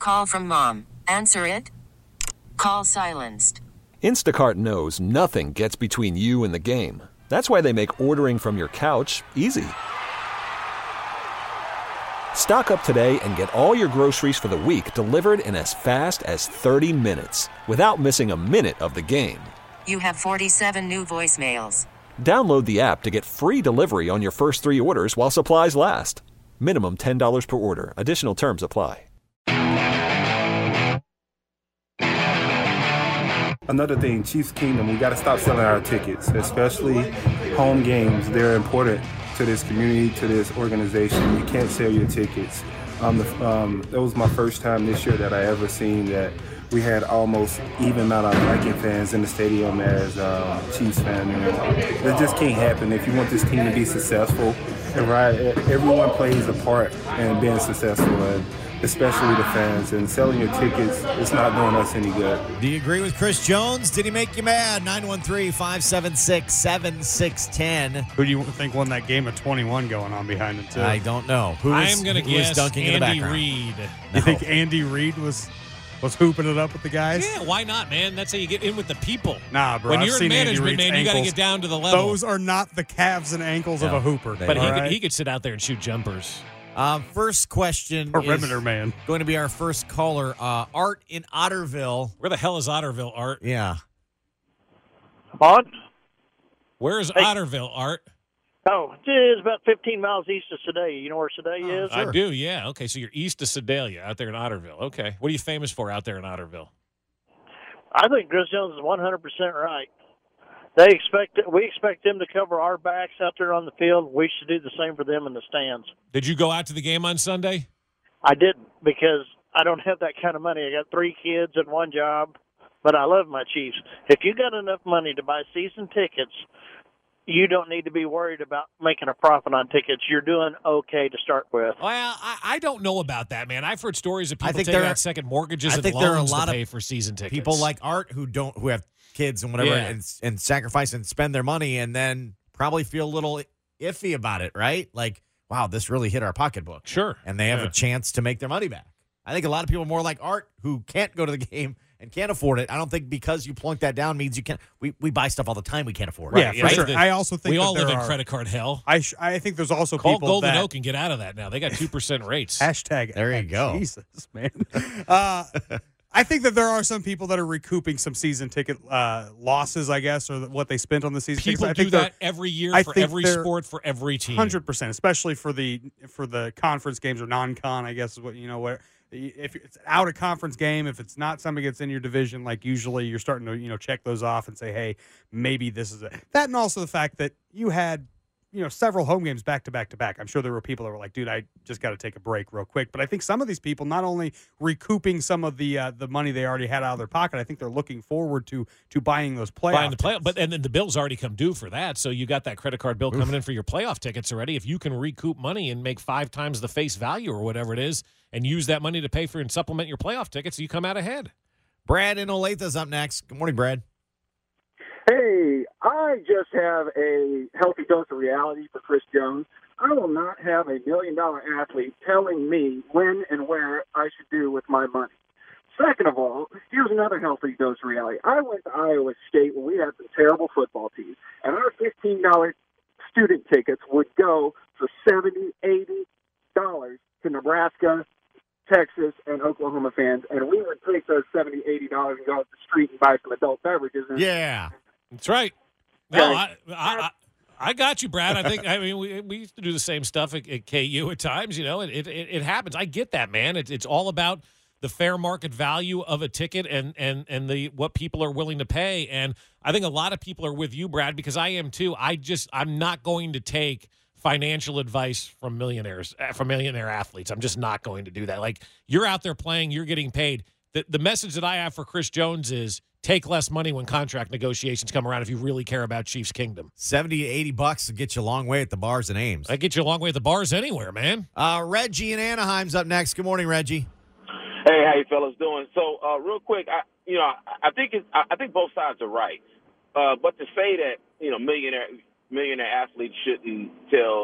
Call from mom. Answer it. Call silenced. Instacart knows nothing gets between you and the game. That's why they make ordering from your couch easy. Stock up today and get all your groceries for the week delivered in as fast as 30 minutes without missing a minute of the game. You have 47 new voicemails. Download the app to get free delivery on your first 3 orders while supplies last. Minimum $10 per order. Additional terms apply. Another thing, Chiefs Kingdom, we got to stop selling our tickets, especially home games. They're important to this community, to this organization. You can't sell your tickets. That was my first time this year that I ever seen that we had almost even amount of Viking fans in the stadium as Chiefs fans. That just can't happen. If you want this team to be successful, right, everyone plays a part in being successful, and especially the fans. And selling your tickets, it's not doing us any good. Do you agree with Chris Jones? Did he make you mad? 913-576-7610. Who do you think won that game of 21 going on behind him, too? I don't know. I'm going to guess dunking Andy in the background? Reid. You think Andy Reid was hooping it up with the guys? Yeah, why not, man? That's how you get in with the people. Nah, bro. When I've you're in seen Andy management, Reid's man, you got to ankles. get down to the level. Those are not the calves and ankles of a hooper. But right? he could sit out there and shoot jumpers. First question Perimeter is man. going to be our first caller. Art in Otterville. Where the hell is Otterville, Art? Yeah. On? Where is Otterville, Art? Oh, it's about 15 miles east of Sedalia. You know where Sedalia is? I do, yeah. Okay, so you're east of Sedalia, out there in Otterville. Okay. What are you famous for out there in Otterville? I think Chris Jones is 100% right. We expect them to cover our backs out there on the field. We should do the same for them in the stands. Did you go out to the game on Sunday? I didn't because I don't have that kind of money. I got 3 kids and 1 job, but I love my Chiefs. If you got enough money to buy season tickets, you don't need to be worried about making a profit on tickets. You're doing okay to start with. Well, I don't know about that, man. I've heard stories of people think taking there out second mortgages I and think there are a loans lot to of pay for season tickets. People like Art who have kids and whatever Yeah. and sacrifice and spend their money and then probably feel a little iffy about it, right? Like, wow, this really hit our pocketbook. Sure. And they have a chance to make their money back. I think a lot of people are more like Art who can't go to the game and can't afford it. I don't think because you plunk that down means you can't. We buy stuff all the time we can't afford. Yeah, Right? for sure. I also think we that all live there in are- credit card hell. I think there's also Call people Golden that Oak and get out of that now. They got 2% rates. hashtag. There you go. Jesus, man. I think that there are some people that are recouping some season ticket losses, I guess, or what they spent on the season People tickets. do that every year I for think every they're sport, for every team. 100%, especially for the conference games or non-con, I guess is what where if it's an out of conference game, if it's not somebody that's in your division, like usually you're starting to check those off and say, hey, maybe this is it. That, and also the fact that you had several home games back to back to back. I'm sure there were people that were like, dude, I just got to take a break real quick. But I think some of these people not only recouping some of the money they already had out of their pocket, I think they're looking forward to buying those playoff tickets. But and then the bill's already come due for that, so you got that credit card bill coming in for your playoff tickets already. If you can recoup money and make 5 times the face value or whatever it is, and use that money to pay for and supplement your playoff tickets, you come out ahead. Brad in Olathe's up next. Good morning, Brad. Hey, I just have a healthy dose of reality for Chris Jones. I will not have $1 million athlete telling me when and where I should do with my money. Second of all, here's another healthy dose of reality. I went to Iowa State when we had some terrible football teams, and our $15 student tickets would go for $70, $80 to Nebraska, Texas, and Oklahoma fans, and we would take those $70, $80 and go out the street and buy some adult beverages. Yeah. That's right. No, I got you, Brad. I mean, we used to do the same stuff at KU at times. It happens. I get that, man. It's all about the fair market value of a ticket and the what people are willing to pay. And I think a lot of people are with you, Brad, because I am too. I'm not going to take financial advice from millionaire athletes. I'm just not going to do that. Like, you're out there playing, you're getting paid. The message that I have for Chris Jones is take less money when contract negotiations come around if you really care about Chiefs Kingdom. $70 to $80 to get you a long way at the bars and Ames. I get you a long way at the bars anywhere, man. Reggie in Anaheim's up next. Good morning, Reggie. Hey, how you fellas doing? So, real quick, I think both sides are right. But to say that millionaire athletes shouldn't tell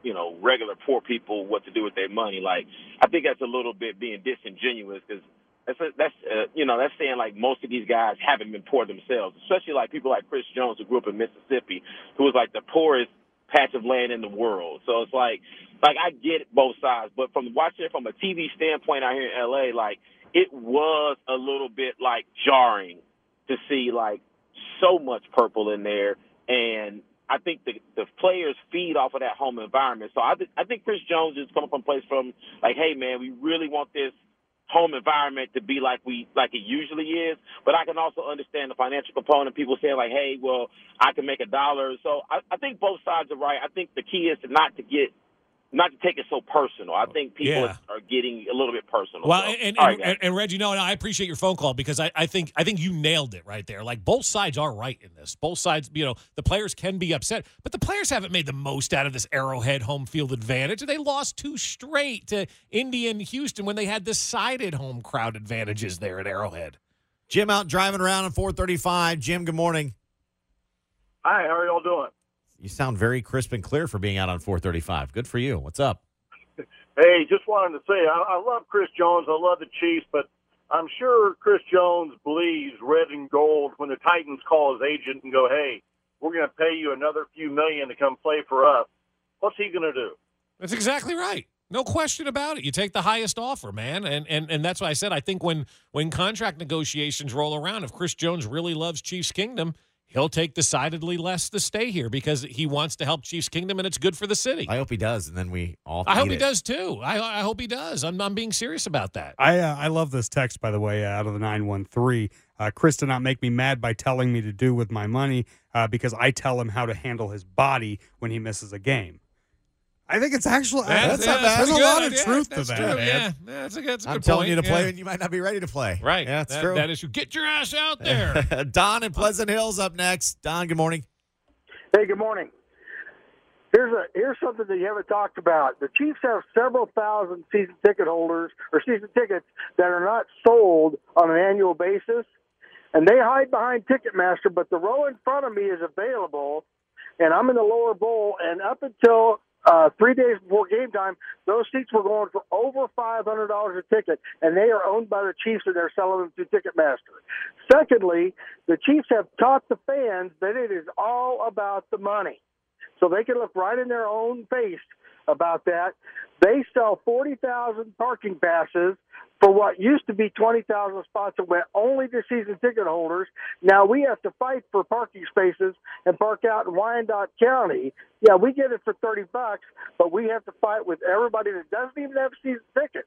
regular poor people what to do with their money. Like, I think that's a little bit being disingenuous because that's saying like most of these guys haven't been poor themselves, especially like people like Chris Jones who grew up in Mississippi, who was like the poorest patch of land in the world. So it's like I get both sides, but from watching it from a TV standpoint out here in LA, like it was a little bit like jarring to see like so much purple in there, and I think the players feed off of that home environment. So I think Chris Jones is coming from a place from like, hey man, we really want this home environment to be like it usually is, but I can also understand the financial component. People saying like, hey, well, I can make $1. So I think both sides are right. I think the key is not to take it so personal. I think people are getting a little bit personal. Well, so, and Reggie, I appreciate your phone call because I think you nailed it right there. Like both sides are right in this. Both sides, the players can be upset, but the players haven't made the most out of this Arrowhead home field advantage. They lost 2 straight to Indy and Houston when they had decided home crowd advantages there at Arrowhead. Jim out driving around on 435. Jim, good morning. Hi, how are y'all doing? You sound very crisp and clear for being out on 435. Good for you. What's up? Hey, just wanted to say I love Chris Jones. I love the Chiefs, but I'm sure Chris Jones bleeds red and gold when the Titans call his agent and go, hey, we're going to pay you another few million to come play for us. What's he going to do? That's exactly right. No question about it. You take the highest offer, man. And that's why I said I think when contract negotiations roll around, if Chris Jones really loves Chiefs Kingdom, he'll take decidedly less to stay here because he wants to help Chiefs Kingdom, and it's good for the city. I hope he does, and then we all I hope he does, too. I hope he does. I'm being serious about that. I love this text, by the way, out of the 913. Chris did not make me mad by telling me to do with my money because I tell him how to handle his body when he misses a game. I think it's actually there's a lot of truth to that, true. man. Yeah, that's a good I'm point. telling you to play when you might not be ready to play. Right. Yeah, that's true. That is true. Get your ass out there. Don in Pleasant Hills up next. Don, good morning. Hey, good morning. Here's something that you haven't talked about. The Chiefs have several thousand season ticket holders or season tickets that are not sold on an annual basis, and they hide behind Ticketmaster, but the row in front of me is available, and I'm in the lower bowl, and up until 3 days before game time, those seats were going for over $500 a ticket, and they are owned by the Chiefs, and they're selling them through Ticketmaster. Secondly, the Chiefs have taught the fans that it is all about the money. So they can look right in their own face about that. They sell 40,000 parking passes for what used to be 20,000 spots that went only to season ticket holders. Now we have to fight for parking spaces and park out in Wyandotte County. Yeah, we get it for $30, but we have to fight with everybody that doesn't even have season tickets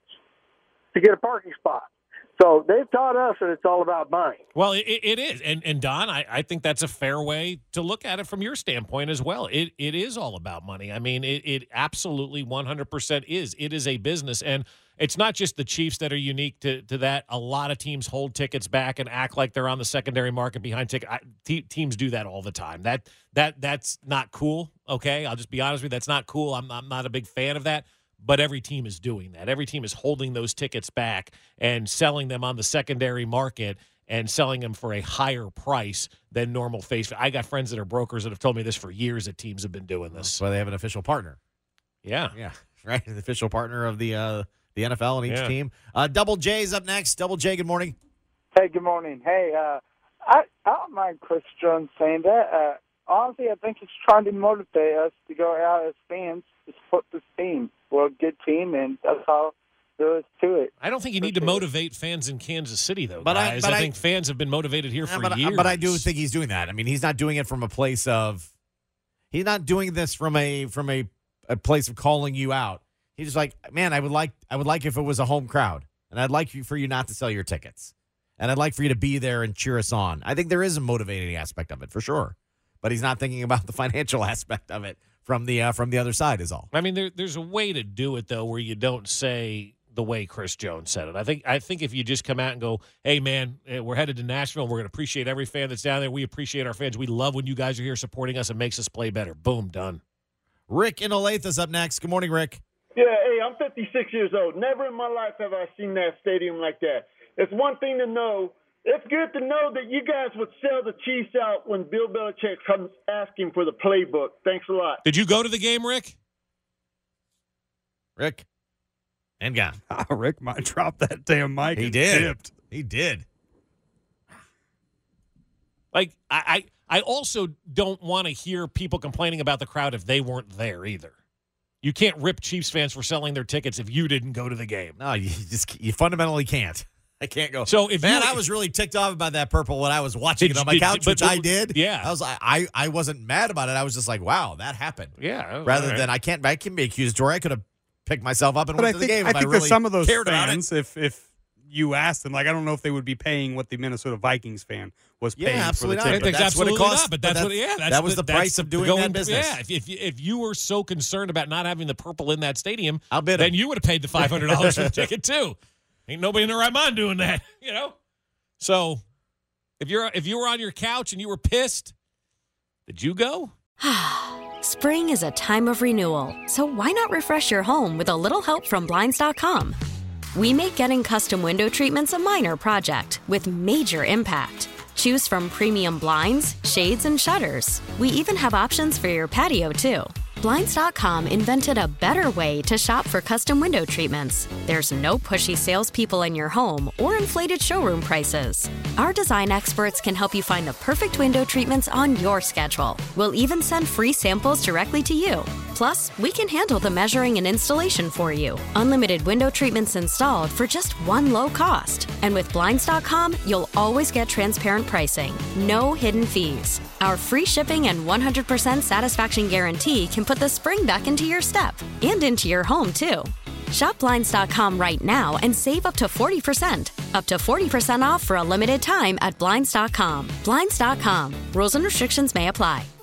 to get a parking spot. So they've taught us that it's all about money. Well, it is. And Don, I think that's a fair way to look at it from your standpoint as well. It is all about money. I mean, it absolutely 100% is. It is a business. And it's not just the Chiefs that are unique to that. A lot of teams hold tickets back and act like they're on the secondary market behind ticket. Teams do that all the time. That's not cool, okay? I'll just be honest with you. That's not cool. I'm not a big fan of that. But every team is doing that. Every team is holding those tickets back and selling them on the secondary market and selling them for a higher price than normal face. I got friends that are brokers that have told me this for years that teams have been doing this. So they have an official partner. Yeah. Yeah, right? The official partner of the NFL and each team. Double J's up next. Double J, good morning. Hey, good morning. Hey, I don't mind Chris Jones saying that. Honestly, I think he's trying to motivate us to go out as fans to support this team. We're a good team, and that's all there is to it. I don't think you need to motivate fans in Kansas City, though, guys. I think fans have been motivated here for years. But I do think he's doing that. I mean, he's not doing it from a place of – he's not doing this from a place of calling you out. He's just like, man, I would like if it was a home crowd, and I'd like for you not to sell your tickets, and I'd like for you to be there and cheer us on. I think there is a motivating aspect of it for sure, but he's not thinking about the financial aspect of it from the other side is all. I mean, there's a way to do it, though, where you don't say the way Chris Jones said it. I think if you just come out and go, hey, man, we're headed to Nashville, and we're going to appreciate every fan that's down there. We appreciate our fans. We love when you guys are here supporting us. It makes us play better. Boom, done. Rick in Olathe is up next. Good morning, Rick. Yeah, hey, I'm 56 years old. Never in my life have I seen that stadium like that. It's one thing to know. It's good to know that you guys would sell the Chiefs out when Bill Belichick comes asking for the playbook. Thanks a lot. Did you go to the game, Rick? Rick. And gone. Rick might drop that damn mic. He and did. dipped. He did. Like, I also don't want to hear people complaining about the crowd if they weren't there either. You can't rip Chiefs fans for selling their tickets if you didn't go to the game. No, you fundamentally can't. I can't go. So if I was really ticked off about that purple when I was watching it on my couch, which I did. Yeah, I wasn't mad about it. I was just like, wow, that happened. Yeah. Rather than I can be accusatory. I could have picked myself up and went to the game. I think really that some of those cared fans, if you asked them, like, I don't know if they would be paying what the Minnesota Vikings fan was paying for the ticket. That's what it cost. But that was the price of doing that business. Yeah, if you were so concerned about not having the purple in that stadium, then you would have paid the $500 for the ticket too. Ain't nobody in their right mind doing that, you know. So if you were on your couch and you were pissed, did you go? Spring is a time of renewal, so why not refresh your home with a little help from Blinds.com? We make getting custom window treatments a minor project with major impact. Choose from premium blinds, shades, and shutters. We even have options for your patio, too. Blinds.com invented a better way to shop for custom window treatments. There's no pushy salespeople in your home or inflated showroom prices. Our design experts can help you find the perfect window treatments on your schedule. We'll even send free samples directly to you. Plus, we can handle the measuring and installation for you. Unlimited window treatments installed for just one low cost. And with Blinds.com, you'll always get transparent pricing. No hidden fees. Our free shipping and 100% satisfaction guarantee can put the spring back into your step and into your home, too. Shop Blinds.com right now and save up to 40%. Up to 40% off for a limited time at Blinds.com. Blinds.com. Rules and restrictions may apply.